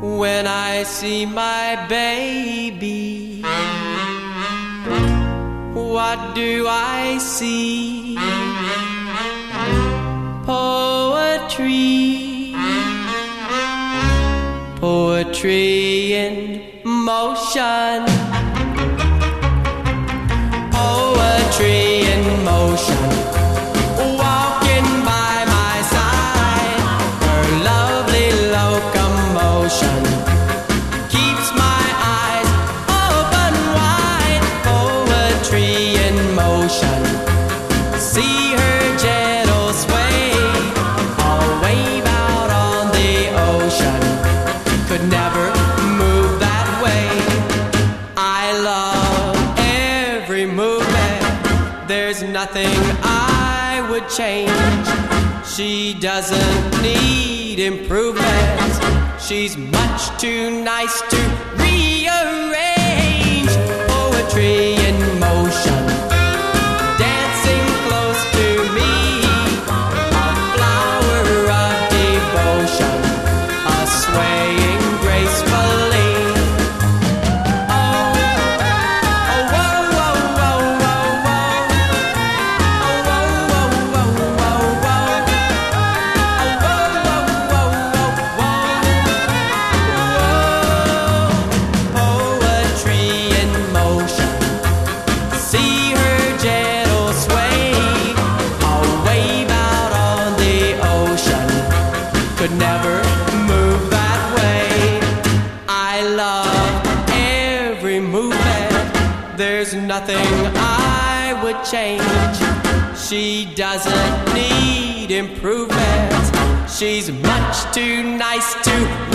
when I see my baby. What do I see? Poetry, poetry in motion, poetry in motion, walking by my side. Her lovely locomotion keeps my eyes open wide. Poetry in motion, see her gentle sway, all wave out on the ocean, could never move that way. I love every movement, there's nothing I would change. She doesn't need improvements, she's much too nice to rearrange. Poetry in motion, dancing close to me, a flower of devotion, a swaying gracefully. Oh, oh, whoa, whoa, whoa, whoa, whoa. Oh, whoa, whoa, whoa, whoa, whoa. Oh, whoa, whoa, whoa, whoa, whoa. Poetry in motion, see her gentle sway, a wave out on the ocean, could never move that way. I love every movement, there's nothing I would change. She doesn't need improvements, she's much too nice to